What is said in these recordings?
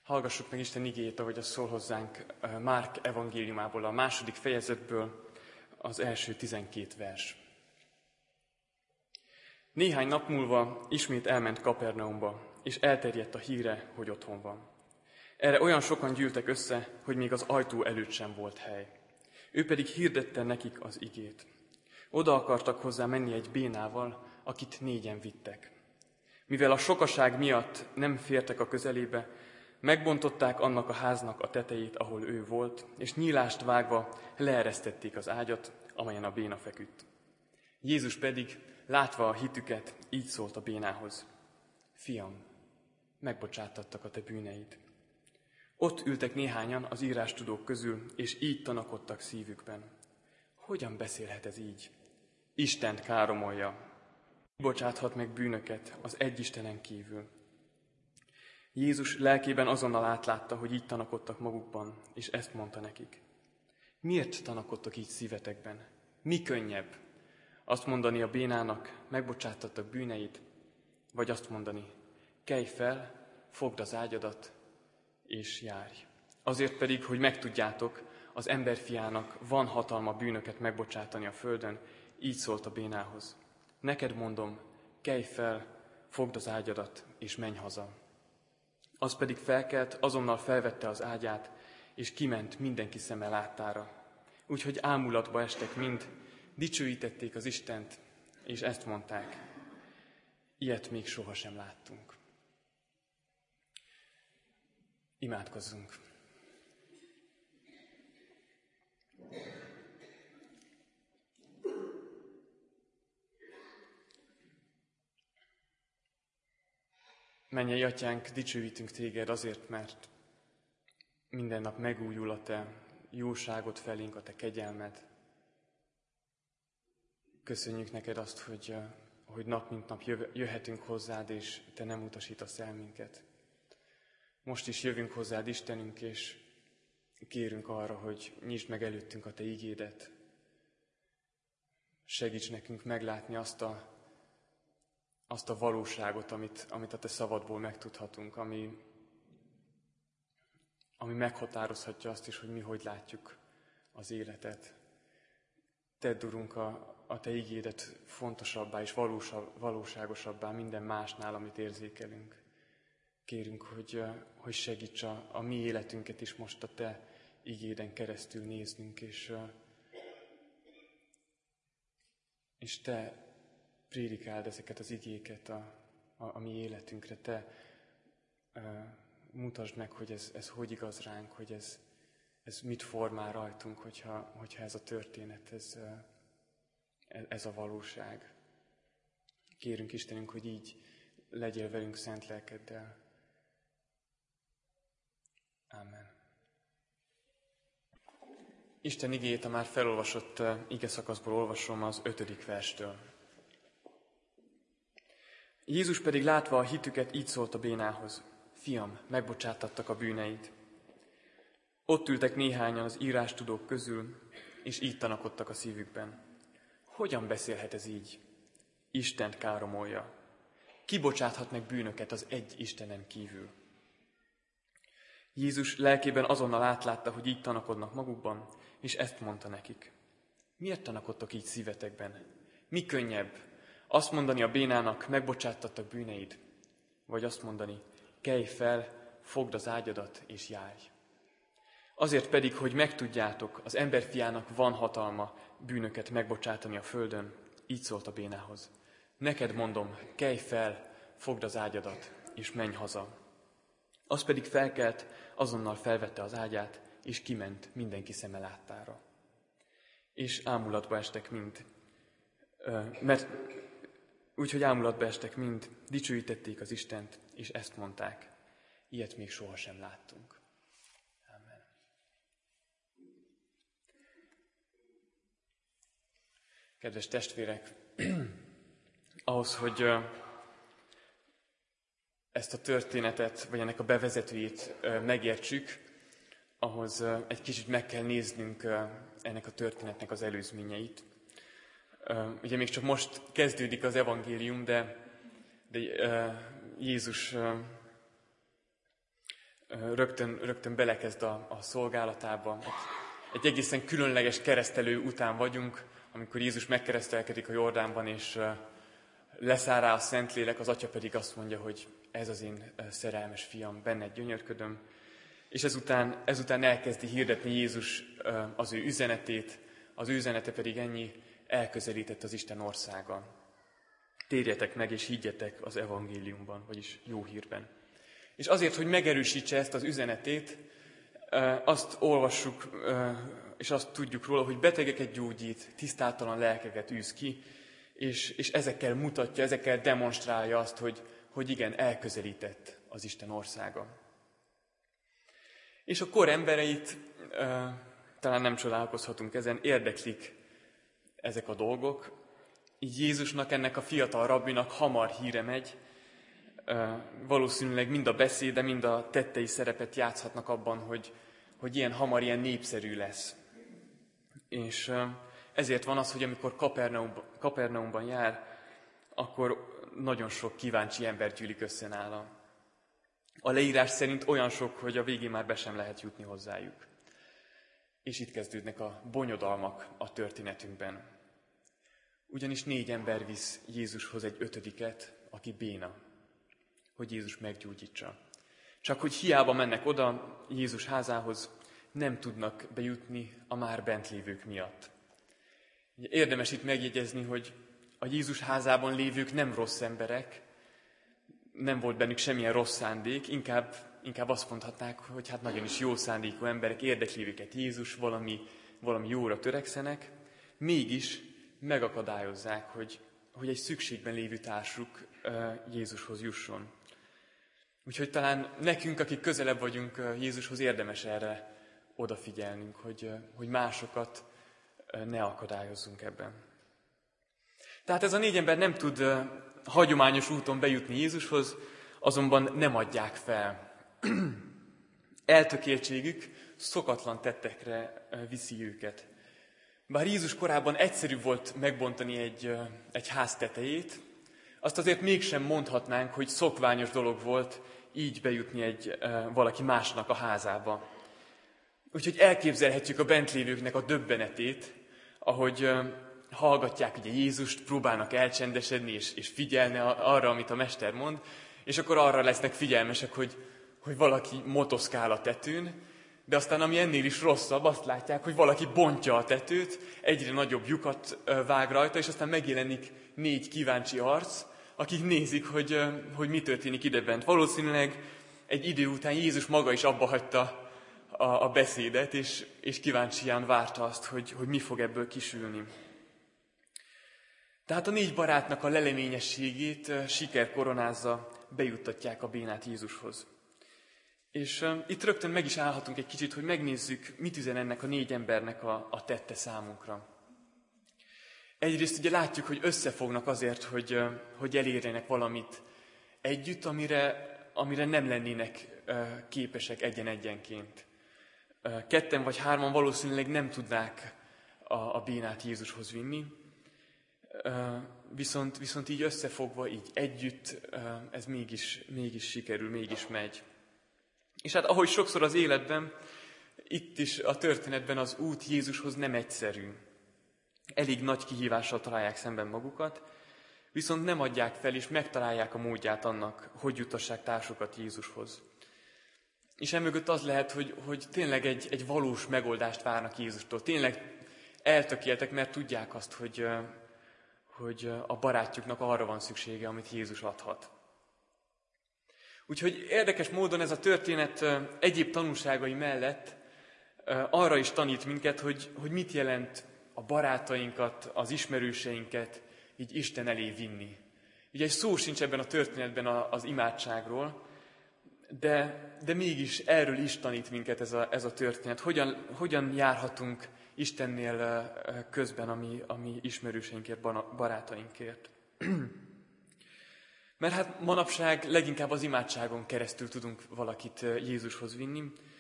Hallgassuk meg Isten igéjét, ahogy az szól hozzánk Márk evangéliumából, a 2. fejezetből, az első 12 vers. Néhány nap múlva ismét elment Kapernaumba, és elterjedt a híre, hogy otthon van. Erre olyan sokan gyűltek össze, hogy még az ajtó előtt sem volt hely. Ő pedig hirdette nekik az igét. Oda akartak hozzá menni egy bénával, akit 4-en vittek. Mivel a sokaság miatt nem fértek a közelébe, megbontották annak a háznak a tetejét, ahol ő volt, és nyílást vágva leeresztették az ágyat, amelyen a béna feküdt. Jézus pedig, látva a hitüket, így szólt a bénához: Fiam, megbocsátattak a te bűneid. Ott ültek néhányan az írástudók közül, és így tanakodtak szívükben. Hogyan beszélhet ez így? Istent káromolja. Bocsáthat meg bűnöket az egy Istenen kívül. Jézus lelkében azonnal átlátta, hogy így tanakodtak magukban, és ezt mondta nekik: Miért tanakodtok így szívetekben? Mi könnyebb? Azt mondani a bénának, megbocsátattak bűneid, vagy azt mondani, kelj fel, fogd az ágyadat, és járj. Azért pedig, hogy megtudjátok, az emberfiának van hatalma bűnöket megbocsátani a földön, így szólt a bénához. Neked mondom, kelj fel, fogd az ágyadat, és menj haza. Az pedig felkelt, azonnal felvette az ágyát, és kiment mindenki szeme láttára. Úgyhogy ámulatba estek mind, dicsőítették az Istent, és ezt mondták: ilyet még sohasem láttunk. Imádkozzunk! Mennyei Atyánk, dicsőítünk téged azért, mert minden nap megújul a te jóságot felénk, a te kegyelmed. Köszönjük neked azt, hogy nap mint nap jöhetünk hozzád, és te nem utasítasz el minket. Most is jövünk hozzád, Istenünk, és kérünk arra, hogy nyisd meg előttünk a te igédet. Segíts nekünk meglátni azt a valóságot, amit a te szavadból megtudhatunk, ami meghatározhatja azt is, hogy mi hogy látjuk az életet. Tedd, Urunk, a te igédet fontosabbá és valóságosabbá minden másnál, amit érzékelünk. Kérünk, hogy segíts a mi életünket is most a te igéden keresztül néznünk, és te prédikáld ezeket az igéket a mi életünkre. Te mutasd meg, hogy ez hogy igaz ránk, hogy ez mit formál rajtunk, hogyha ez a történet, ez a valóság. Kérünk, Istenünk, hogy így legyél velünk szent lelkeddel. Ámen. Isten igéjét a már felolvasott ige szakaszból olvasom az 5. verstől. Jézus pedig látva a hitüket, így szólt a bénához: Fiam, megbocsátattak a bűneid. Ott ültek néhányan az írástudók közül, és így tanakodtak a szívükben. Hogyan beszélhet ez így? Istent káromolja. Ki bocsáthat meg bűnöket az egy Istenen kívül? Jézus lelkében azonnal átlátta, hogy így tanakodnak magukban, és ezt mondta nekik: Miért tanakodtok így szívetekben? Mi könnyebb? Azt mondani a bénának, megbocsátattak bűneid, vagy azt mondani, kelj fel, fogd az ágyadat, és járj. Azért pedig, hogy megtudjátok, az emberfiának van hatalma bűnöket megbocsátani a földön, így szólt a bénához. Neked mondom, kelj fel, fogd az ágyadat, és menj haza. Az pedig felkelt, azonnal felvette az ágyát, és kiment mindenki szeme láttára. És ámulatba estek mind, úgyhogy ámulatba estek mind, dicsőítették az Istent, és ezt mondták: ilyet még sohasem láttunk. Amen. Kedves testvérek, ahhoz, hogy ezt a történetet, vagy ennek a bevezetőjét megértsük, ahhoz egy kicsit meg kell néznünk ennek a történetnek az előzményeit. Ugye még csak most kezdődik az evangélium, de Jézus rögtön belekezd a szolgálatába. Egy egészen különleges keresztelő után vagyunk, amikor Jézus megkeresztelkedik a Jordánban, és leszáll rá a Szentlélek, az Atya pedig azt mondja, hogy ez az én szerelmes fiam, benned gyönyörködöm. És ezután elkezdi hirdetni Jézus az ő üzenetét, az ő üzenete pedig ennyi: elközelített az Isten országa. Térjetek meg és higgyetek az evangéliumban, vagyis jó hírben. És azért, hogy megerősítse ezt az üzenetét, azt olvassuk, és azt tudjuk róla, hogy betegeket gyógyít, tisztátalan lelkeket űz ki, és ezekkel mutatja, ezekkel demonstrálja azt, hogy igen, elközelített az Isten országa. És a kor embereit, talán nem csodálkozhatunk ezen, érdeklik ezek a dolgok. Így Jézusnak, ennek a fiatal rabbinak hamar híre megy, valószínűleg mind a beszéde, mind a tettei szerepet játszhatnak abban, hogy ilyen hamar, ilyen népszerű lesz. És ezért van az, hogy amikor Kapernaumban jár, akkor nagyon sok kíváncsi ember gyűlik össze nála. A leírás szerint olyan sok, hogy a végén már be sem lehet jutni hozzájuk. És itt kezdődnek a bonyodalmak a történetünkben. Ugyanis 4 ember visz Jézushoz egy 5-et, aki béna, hogy Jézus meggyógyítsa. Csak hogy hiába mennek oda Jézus házához, nem tudnak bejutni a már bent lévők miatt. Érdemes itt megjegyezni, hogy a Jézus házában lévők nem rossz emberek, nem volt bennük semmilyen rossz szándék, inkább azt mondhatnák, hogy hát nagyon is jó szándékú emberek, érdekli őket Jézus, valami jóra törekszenek, mégis megakadályozzák, hogy egy szükségben lévő társuk Jézushoz jusson. Úgyhogy talán nekünk, akik közelebb vagyunk Jézushoz, érdemes erre odafigyelnünk, hogy másokat ne akadályozzunk ebben. Tehát ez a 4 ember nem tud hagyományos úton bejutni Jézushoz, azonban nem adják fel. Eltökéltségük szokatlan tettekre viszi őket. Bár Jézus korában egyszerű volt megbontani egy ház tetejét, azt azért mégsem mondhatnánk, hogy szokványos dolog volt így bejutni valaki másnak a házába. Úgyhogy elképzelhetjük a bentlévőknek a döbbenetét, ahogy hallgatják ugye Jézust, próbálnak elcsendesedni és figyelni arra, amit a mester mond, és akkor arra lesznek figyelmesek, hogy valaki motoszkál a tetőn, de aztán ami ennél is rosszabb, azt látják, hogy valaki bontja a tetőt, egyre nagyobb lyukat vág rajta, és aztán megjelenik 4 kíváncsi arc, akik nézik, hogy mi történik idebent. Valószínűleg egy idő után Jézus maga is abba hagyta a beszédet, és kíváncsian várta azt, hogy mi fog ebből kisülni. Tehát a 4 barátnak a leleményességét siker koronázza, bejuttatják a bénát Jézushoz. És itt rögtön meg is állhatunk egy kicsit, hogy megnézzük, mit üzen ennek a 4 embernek a tette számunkra. Egyrészt ugye látjuk, hogy összefognak azért, hogy elérjenek valamit együtt, amire nem lennének képesek egyen-egyenként. 2 vagy 3 valószínűleg nem tudnák a bénát Jézushoz vinni, viszont így összefogva, így együtt, ez mégis sikerül, mégis megy. És hát ahogy sokszor az életben, itt is a történetben az út Jézushoz nem egyszerű. Elég nagy kihívással találják szemben magukat, viszont nem adják fel, és megtalálják a módját annak, hogy juttassák társukat Jézushoz. És emögött az lehet, hogy tényleg egy valós megoldást várnak Jézustól. Tényleg eltökéltek, mert tudják azt, hogy a barátjuknak arra van szüksége, amit Jézus adhat. Úgyhogy érdekes módon ez a történet egyéb tanulságai mellett arra is tanít minket, hogy mit jelent a barátainkat, az ismerőseinket így Isten elé vinni. Ugye egy szó sincs ebben a történetben az imádságról, de mégis erről is tanít minket ez a történet. Hogyan járhatunk Istennél közben a mi ismerőseinkért, barátainkért. Mert hát manapság leginkább az imádságon keresztül tudunk valakit Jézushoz vinni,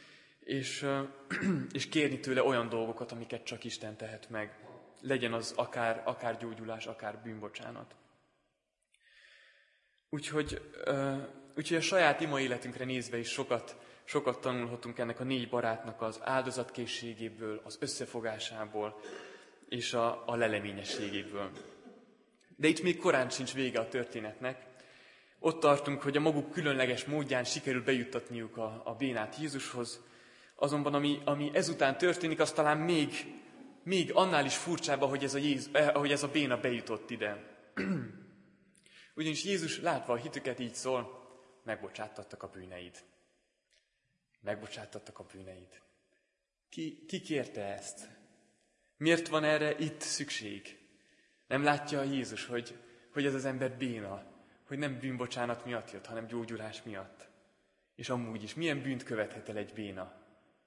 és kérni tőle olyan dolgokat, amiket csak Isten tehet meg. Legyen az akár gyógyulás, akár bűnbocsánat. Úgyhogy a saját ima életünkre nézve is sokat sokat tanulhatunk ennek a 4 barátnak az áldozatkészségéből, az összefogásából és a leleményességéből. De itt még korán sincs vége a történetnek. Ott tartunk, hogy a maguk különleges módján sikerül bejuttatniuk a bénát Jézushoz, azonban ami ezután történik, az talán még annál is furcsább, ahogy ez a béna bejutott ide. Ugyanis Jézus látva a hitüket így szól, megbocsáttattak a bűneid. Megbocsáttattak a bűneid. Ki kérte ezt? Miért van erre itt szükség? Nem látja Jézus, hogy ez az ember béna, hogy nem bűnbocsánat miatt jött, hanem gyógyulás miatt. És amúgy is, milyen bűnt követhet el egy béna?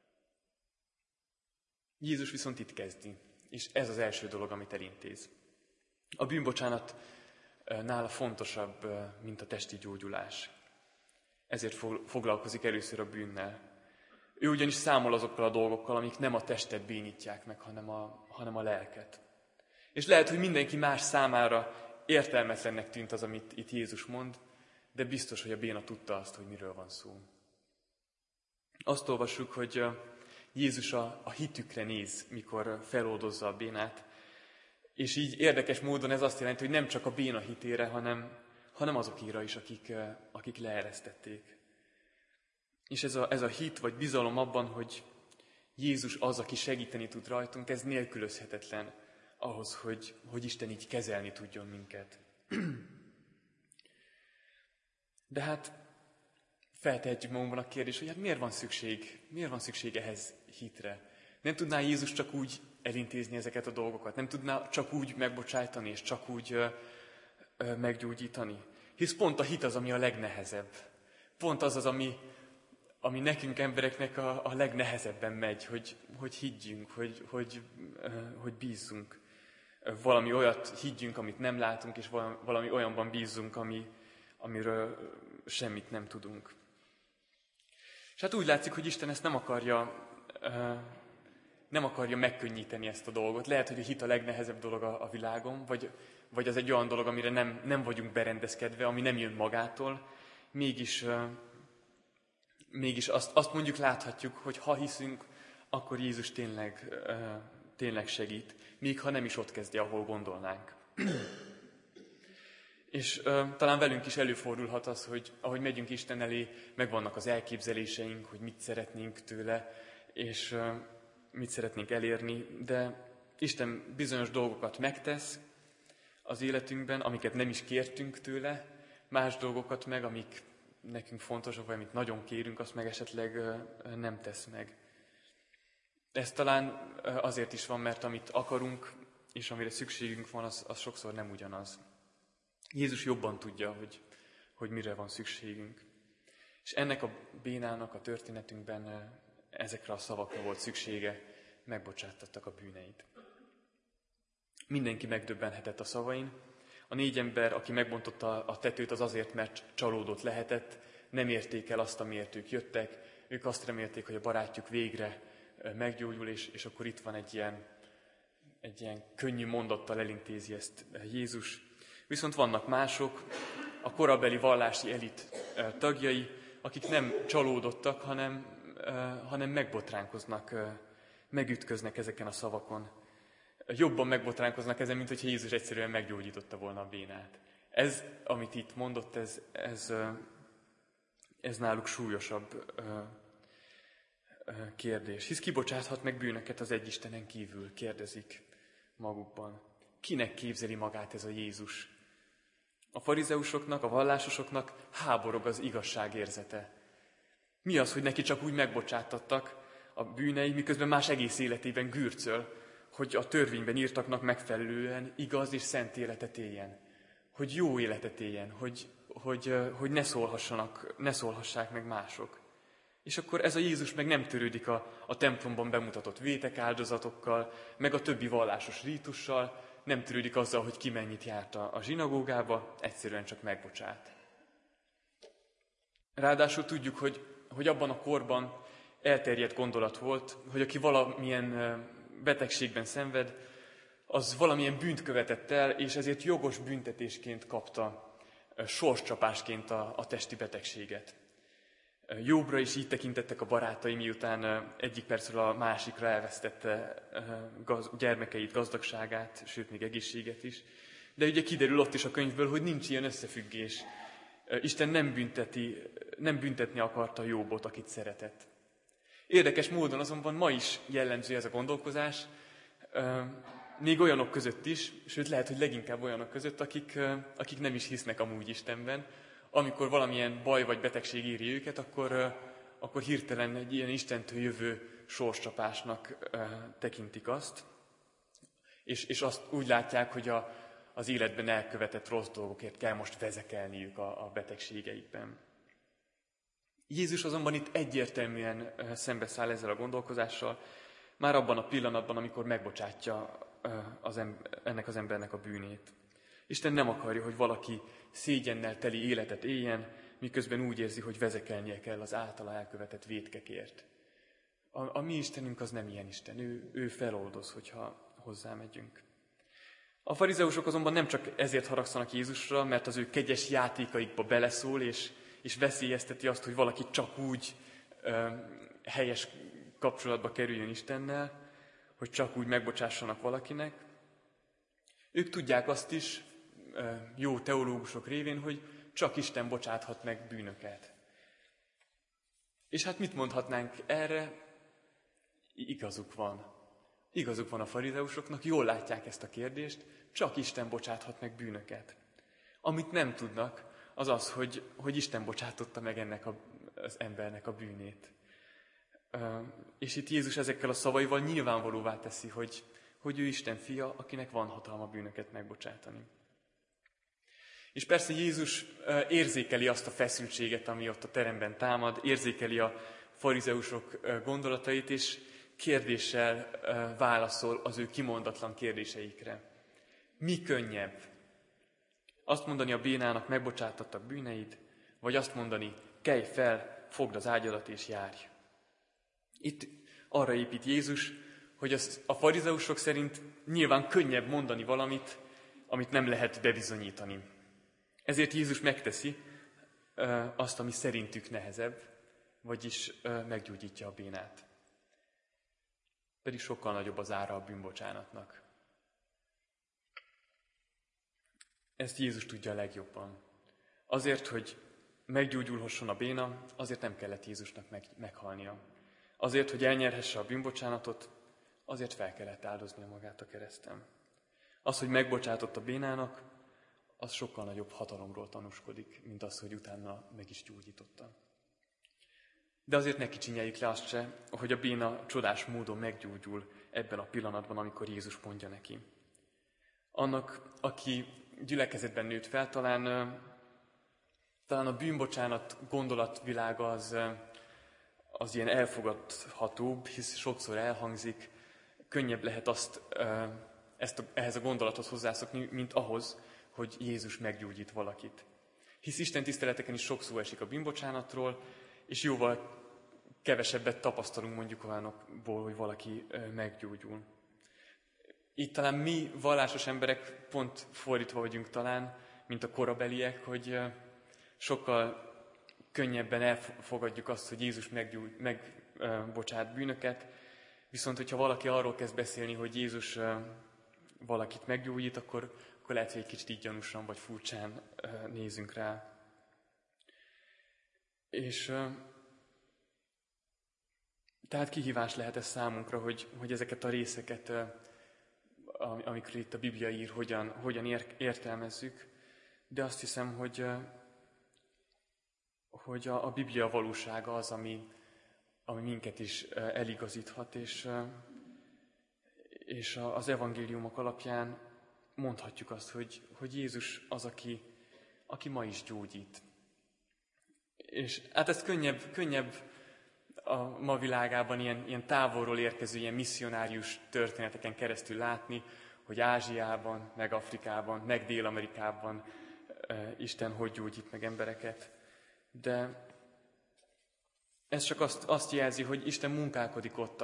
Jézus viszont itt kezdi, és ez az első dolog, amit elintéz. A bűnbocsánat nála fontosabb, mint a testi gyógyulás. Ezért foglalkozik először a bűnnel. Ő ugyanis számol azokkal a dolgokkal, amik nem a testet bénítják meg, hanem a lelket. És lehet, hogy mindenki más számára értelmetlennek tűnt az, amit itt Jézus mond, de biztos, hogy a béna tudta azt, hogy miről van szó. Azt olvassuk, hogy Jézus a hitükre néz, mikor feloldozza a bénát, és így érdekes módon ez azt jelenti, hogy nem csak a béna hitére, hanem azokira is, akik leeresztették. És ez a hit vagy bizalom abban, hogy Jézus az, aki segíteni tud rajtunk, ez nélkülözhetetlen ahhoz, hogy Isten így kezelni tudjon minket. De hát feltehetjük magunkban a kérdést, hogy hát miért van szükség ehhez hitre? Nem tudná Jézus csak úgy elintézni ezeket a dolgokat? Nem tudná csak úgy megbocsájtani és csak úgy meggyógyítani? Hisz pont a hit az, ami a legnehezebb. Pont az, ami nekünk embereknek a legnehezebben megy, hogy higgyünk, hogy bízzunk. Valami olyat higgyünk, amit nem látunk, és valami olyanban bízzunk, amiről semmit nem tudunk. És hát úgy látszik, hogy Isten ezt nem akarja megkönnyíteni ezt a dolgot. Lehet, hogy a hit a legnehezebb dolog a világon, vagy az egy olyan dolog, amire nem vagyunk berendezkedve, ami nem jön magától. Mégis azt mondjuk láthatjuk, hogy ha hiszünk, akkor Jézus tényleg segít, még ha nem is ott kezdi, ahol gondolnánk. És talán velünk is előfordulhat az, hogy ahogy megyünk Isten elé, megvannak az elképzeléseink, hogy mit szeretnénk tőle, és mit szeretnénk elérni, de Isten bizonyos dolgokat megtesz az életünkben, amiket nem is kértünk tőle, más dolgokat meg, amik nekünk fontosak, vagy amit nagyon kérünk, azt meg esetleg nem tesz meg. Ez talán azért is van, mert amit akarunk, és amire szükségünk van, az sokszor nem ugyanaz. Jézus jobban tudja, hogy mire van szükségünk. És ennek a bénának a történetünkben ezekre a szavakra volt szüksége, megbocsáttattak a bűneid. Mindenki megdöbbenhetett a szavain. A 4 ember, aki megbontotta a tetőt, az azért, mert csalódott lehetett, nem érték el azt, amiért ők jöttek. Ők azt remélték, hogy a barátjuk végre meggyógyul, és akkor itt van egy ilyen könnyű mondattal elintézi ezt Jézus. Viszont vannak mások, a korabeli vallási elit tagjai, akik nem csalódottak, hanem megbotránkoznak, megütköznek ezeken a szavakon. Jobban megbotránkoznak ezen, mint hogyha Jézus egyszerűen meggyógyította volna a bénát. Ez, amit itt mondott, ez náluk súlyosabb kérdés. Hisz kibocsáthat meg bűnöket az egy Istenen kívül, kérdezik magukban. Kinek képzeli magát ez a Jézus? A farizeusoknak, a vallásosoknak háborog az igazság érzete. Mi az, hogy neki csak úgy megbocsáttattak a bűnei, miközben más egész életében gürcöl, hogy a törvényben írtaknak megfelelően igaz és szent életet éljen. Hogy jó életet éljen, hogy ne szólhassák meg mások. És akkor ez a Jézus meg nem törődik a templomban bemutatott vétek áldozatokkal, meg a többi vallásos rítussal, nem törődik azzal, hogy ki mennyit járt a zsinagógába, egyszerűen csak megbocsát. Ráadásul tudjuk, hogy abban a korban elterjedt gondolat volt, hogy aki valamilyen betegségben szenved, az valamilyen bűnt követett el, és ezért jogos büntetésként kapta, sorscsapásként a testi betegséget. Jobbra is így tekintettek a barátai, miután egyik percről a másikra elvesztette gyermekeit, gazdagságát, sőt még egészséget is. De ugye kiderül ott is a könyvből, hogy nincs ilyen összefüggés. Isten nem büntetni akarta Jobbot, akit szeretett. Érdekes módon azonban ma is jellemző ez a gondolkozás, még olyanok között is, sőt lehet, hogy leginkább olyanok között, akik nem is hisznek amúgy Istenben. Amikor valamilyen baj vagy betegség éri őket, akkor hirtelen egy ilyen Istentől jövő sorscsapásnak tekintik azt, és azt úgy látják, hogy az életben elkövetett rossz dolgokért kell most vezekelniük a betegségeikben. Jézus azonban itt egyértelműen szembeszáll ezzel a gondolkozással, már abban a pillanatban, amikor megbocsátja ennek az embernek a bűnét. Isten nem akarja, hogy valaki szégyennel teli életet éljen, miközben úgy érzi, hogy vezekelnie kell az általa elkövetett vétkekért. A mi Istenünk az nem ilyen Isten, ő feloldoz, hogyha hozzámegyünk. A farizeusok azonban nem csak ezért haragszanak Jézusra, mert az ő kegyes játékaikba beleszól, és veszélyezteti azt, hogy valaki csak úgy helyes kapcsolatba kerüljön Istennel, hogy csak úgy megbocsássanak valakinek. Ők tudják azt is, jó teológusok révén, hogy csak Isten bocsáthat meg bűnöket. És hát mit mondhatnánk erre? Igazuk van. Igazuk van a farizeusoknak, jól látják ezt a kérdést, csak Isten bocsáthat meg bűnöket. Amit nem tudnak, az az, hogy Isten bocsátotta meg ennek az embernek a bűnét. És itt Jézus ezekkel a szavaival nyilvánvalóvá teszi, hogy ő Isten fia, akinek van hatalma bűnöket megbocsátani. És persze Jézus érzékeli azt a feszültséget, ami ott a teremben támad, érzékeli a farizeusok gondolatait, és kérdéssel válaszol az ő kimondatlan kérdéseikre. Mi könnyebb? Azt mondani a bénának, megbocsátattak bűneid, vagy azt mondani, kelj fel, fogd az ágyadat és járj. Itt arra épít Jézus, hogy a farizeusok szerint nyilván könnyebb mondani valamit, amit nem lehet bebizonyítani. Ezért Jézus megteszi azt, ami szerintük nehezebb, vagyis meggyógyítja a bénát. Pedig sokkal nagyobb az ára a bűnbocsánatnak. Ezt Jézus tudja a legjobban. Azért, hogy meggyógyulhasson a béna, azért nem kellett Jézusnak meghalnia. Azért, hogy elnyerhesse a bűnbocsánatot, azért fel kellett áldoznia magát a kereszten. Az, hogy megbocsátott a bénának, az sokkal nagyobb hatalomról tanúskodik, mint az, hogy utána meg is gyógyította. De azért ne kicsinyeljük le azt se, hogy a béna csodás módon meggyógyul ebben a pillanatban, amikor Jézus mondja neki. Annak, aki gyülekezetben nőtt fel, talán a bűnbocsánat gondolatvilága az ilyen elfogadhatóbb, hisz sokszor elhangzik, könnyebb lehet ehhez a gondolathoz hozzászokni, mint ahhoz, hogy Jézus meggyógyít valakit. Hisz Isten tiszteleteken is sok szó esik a bűnbocsánatról, és jóval kevesebbet tapasztalunk mondjuk olyanokból, hogy valaki meggyógyul. Így talán mi vallásos emberek pont fordítva vagyunk talán, mint a korabeliek, hogy sokkal könnyebben elfogadjuk azt, hogy Jézus megbocsát bűnöket, viszont hogyha valaki arról kezd beszélni, hogy Jézus valakit meggyógyít, akkor lehet, hogy egy kicsit így gyanúsan vagy furcsán nézünk rá. És tehát kihívás lehet ez számunkra, hogy ezeket a részeket, amikor itt a Biblia ír, hogyan értelmezzük, de azt hiszem, hogy a Biblia valósága az, ami minket is eligazíthat, és az evangéliumok alapján mondhatjuk azt, hogy Jézus az, aki ma is gyógyít. És hát ezt könnyebb a ma világában ilyen távolról érkező, ilyen misszionárius történeteken keresztül látni, hogy Ázsiában, meg Afrikában, meg Dél-Amerikában Isten hogy gyógyít meg embereket. De ez csak azt jelzi, hogy Isten munkálkodik ott,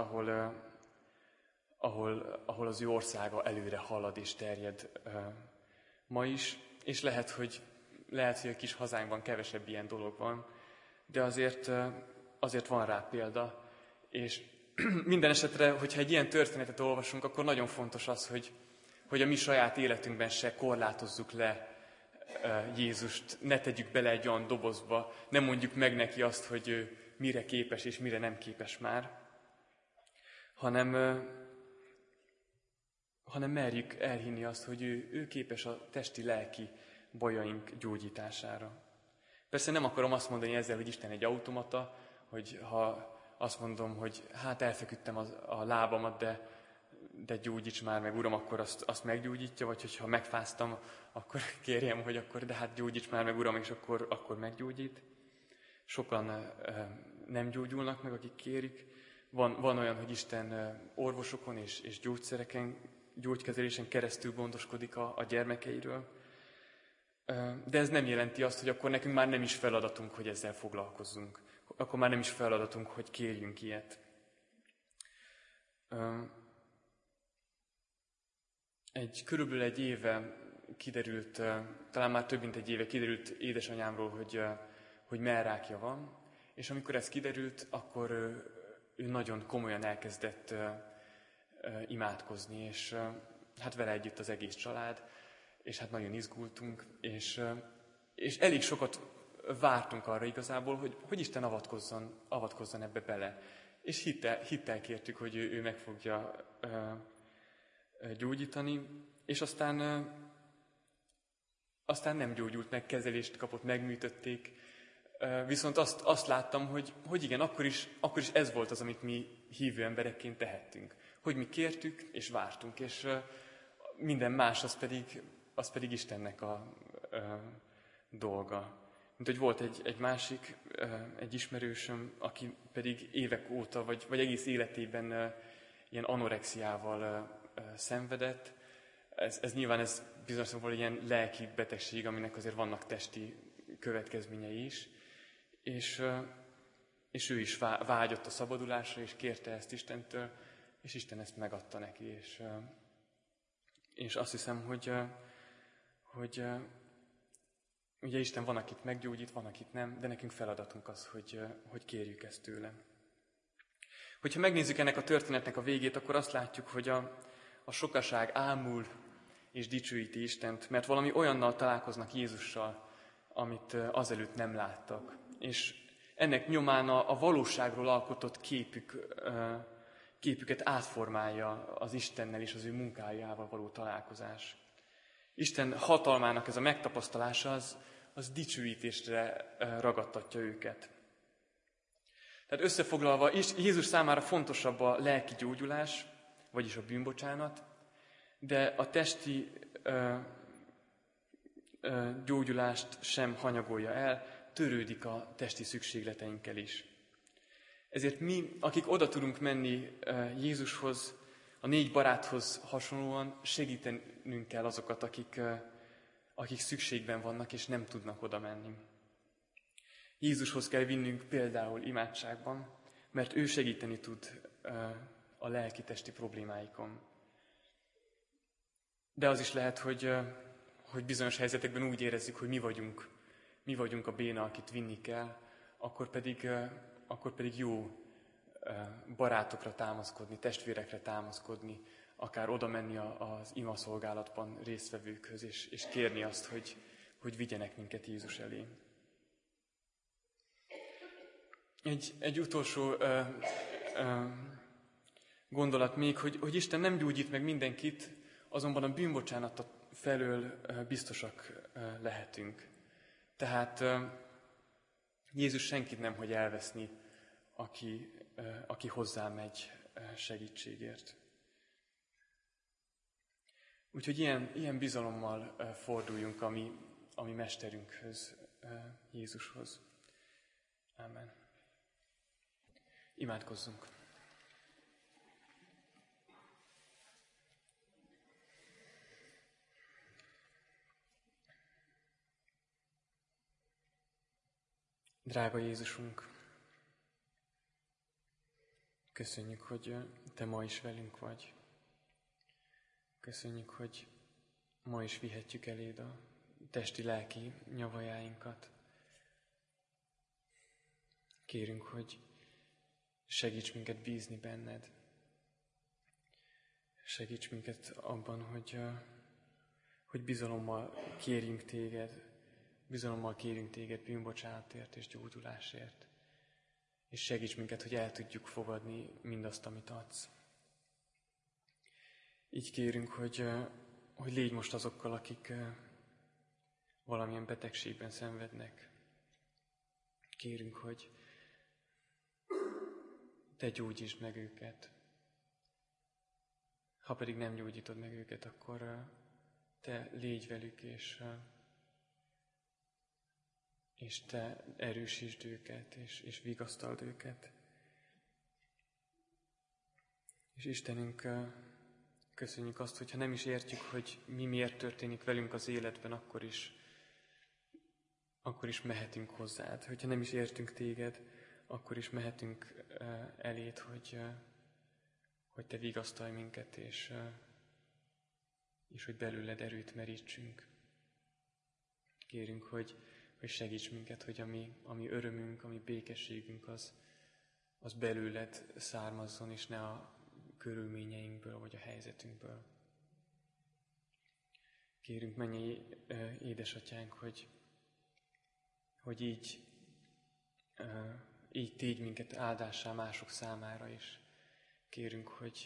ahol az ő országa előre halad és terjed ma is, és lehet, hogy a kis hazánkban kevesebb ilyen dolog van, de azért van rá példa, és minden esetre, hogyha egy ilyen történetet olvasunk, akkor nagyon fontos az, hogy a mi saját életünkben se korlátozzuk le Jézust, ne tegyük bele egy olyan dobozba, ne mondjuk meg neki azt, hogy ő mire képes és mire nem képes már, hanem merjük elhinni azt, hogy ő képes a testi-lelki bajaink gyógyítására. Persze nem akarom azt mondani ezzel, hogy Isten egy automata, hogy ha azt mondom, hogy hát elfeküdtem a lábamat, de gyógyíts már meg, Uram, akkor azt meggyógyítja, vagy hogyha megfáztam, akkor kérjem, hogy akkor, de hát gyógyíts már meg, Uram, és akkor meggyógyít. Sokan nem gyógyulnak meg, akik kérik. Van olyan, hogy Isten orvosokon és gyógyszereken, gyógykezelésen keresztül gondoskodik a gyermekeiről. De ez nem jelenti azt, hogy akkor nekünk már nem is feladatunk, hogy ezzel foglalkozzunk. Akkor már nem is feladatunk, hogy kérjünk ilyet. Körülbelül egy éve kiderült, talán már több mint egy éve kiderült édesanyámról, hogy mellrákja van, és amikor ez kiderült, akkor ő nagyon komolyan elkezdett imádkozni, és hát vele együtt az egész család, és hát nagyon izgultunk, és elég sokat vártunk arra igazából, hogy Isten avatkozzon ebbe bele. És hittel kértük, hogy ő meg fogja gyógyítani, és aztán nem gyógyult meg, kezelést kapott, megműtötték. Viszont azt láttam, hogy igen, akkor is ez volt az, amit mi hívő emberekként tehettünk. Hogy mi kértük és vártunk, és minden más az pedig Istennek a dolga. Mint hogy volt egy másik, egy ismerősöm, aki pedig évek óta, vagy egész életében ilyen anorexiával szenvedett. Ez nyilván bizonyos szempontból ilyen lelki betegség, aminek azért vannak testi következményei is. És ő is vágyott a szabadulásra, és kérte ezt Istentől, és Isten ezt megadta neki. És azt hiszem, hogy ugye Isten van, akit meggyógyít, van, akit nem, de nekünk feladatunk az, hogy kérjük ezt tőle. Hogyha megnézzük ennek a történetnek a végét, akkor azt látjuk, hogy a sokaság ámul és dicsőíti Istent, mert valami olyannal találkoznak Jézussal, amit azelőtt nem láttak. És ennek nyomán a valóságról alkotott képüket átformálja az Istennel és az ő munkájával való találkozás. Isten hatalmának ez a megtapasztalása az dicsőítésre ragadtatja őket. Tehát összefoglalva, Jézus számára fontosabb a lelki gyógyulás, vagyis a bűnbocsánat, de a testi gyógyulást sem hanyagolja el, törődik a testi szükségleteinkkel is. Ezért mi, akik oda tudunk menni Jézushoz, a 4 baráthoz hasonlóan segítenünk kell azokat, akik szükségben vannak és nem tudnak oda menni. Jézushoz kell vinnünk például imádságban, mert ő segíteni tud a lelki-testi problémáikon. De az is lehet, hogy bizonyos helyzetekben úgy érezzük, hogy mi vagyunk a béna, akit vinni kell, akkor pedig jó barátokra támaszkodni, testvérekre támaszkodni, akár oda menni az imaszolgálatban résztvevőkhöz, és kérni azt, hogy vigyenek minket Jézus elé. Egy utolsó gondolat még, hogy Isten nem gyógyít meg mindenkit, azonban a bűnbocsánat felől biztosak lehetünk. Tehát Jézus senkit nem hagy elveszni, aki hozzá megy segítségért. Úgyhogy ilyen bizalommal forduljunk a mi mesterünkhöz, Jézushoz. Amen. Imádkozzunk. Drága Jézusunk, köszönjük, hogy Te ma is velünk vagy. Köszönjük, hogy ma is vihetjük eléd a testi-lelki nyavajáinkat. Kérünk, hogy segíts minket bízni benned. Segíts minket abban, hogy bizalommal kérjünk téged bűnbocsánatért és gyógyulásért. És segíts minket, hogy el tudjuk fogadni mindazt, amit adsz. Így kérünk, hogy légy most azokkal, akik valamilyen betegségben szenvednek. Kérünk, hogy te gyógyítsd meg őket. Ha pedig nem gyógyítod meg őket, akkor te légy velük, és te erősítsd őket, és vigasztald őket. És Istenünk, köszönjük azt, hogyha nem is értjük, hogy mi miért történik velünk az életben, akkor is mehetünk hozzád. Hogyha nem is értünk téged, akkor is mehetünk eléd, hogy te vigasztalj minket, és hogy belőled erőt merítsünk. Kérünk, hogy segíts minket, hogy ami örömünk, ami békességünk, az belőled származzon, és ne a körülményeinkből, vagy a helyzetünkből. Kérünk, mennyei édesatyánk, hogy így tégy minket áldássá mások számára is. Kérünk, hogy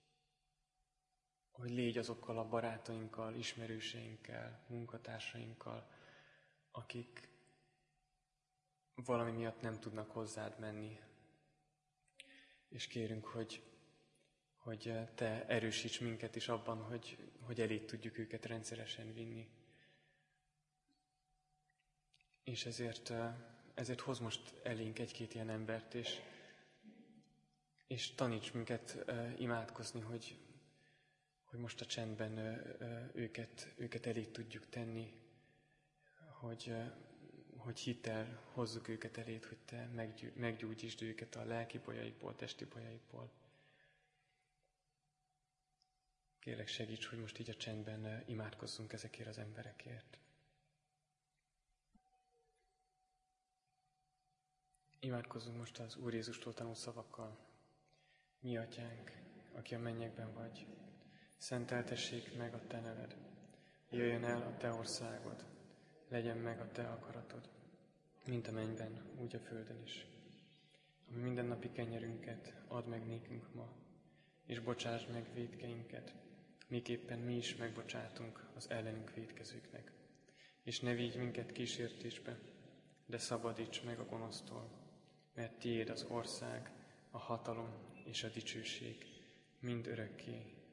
légy azokkal a barátainkkal, ismerőseinkkel, munkatársainkkal, akik valami miatt nem tudnak hozzád menni. És kérünk, hogy te erősíts minket is abban, hogy eléd tudjuk őket rendszeresen vinni. És ezért hoz most elénk egy-két ilyen embert, és taníts minket imádkozni, hogy most a csendben őket eléd tudjuk tenni, hogy hittel hozzuk őket eléd, hogy te meggyógyítsd őket a lelki bajaikból, testi bajaikból. Kérlek, segíts, hogy most így a csendben imádkozzunk ezekért az emberekért. Imádkozzunk most az Úr Jézustól tanult szavakkal. Mi atyánk, aki a mennyekben vagy, szenteltessék meg a te neved. Jöjjön el a te országod, legyen meg a te akaratod, mint a mennyben, úgy a földön is. A mi mindennapi kenyerünket add meg nékünk ma, és bocsásd meg vétkeinket, miképpen mi is megbocsátunk az ellenünk vétkezőknek. És ne vigy minket kísértésbe, de szabadíts meg a gonosztól, mert tiéd az ország, a hatalom és a dicsőség mind örökké.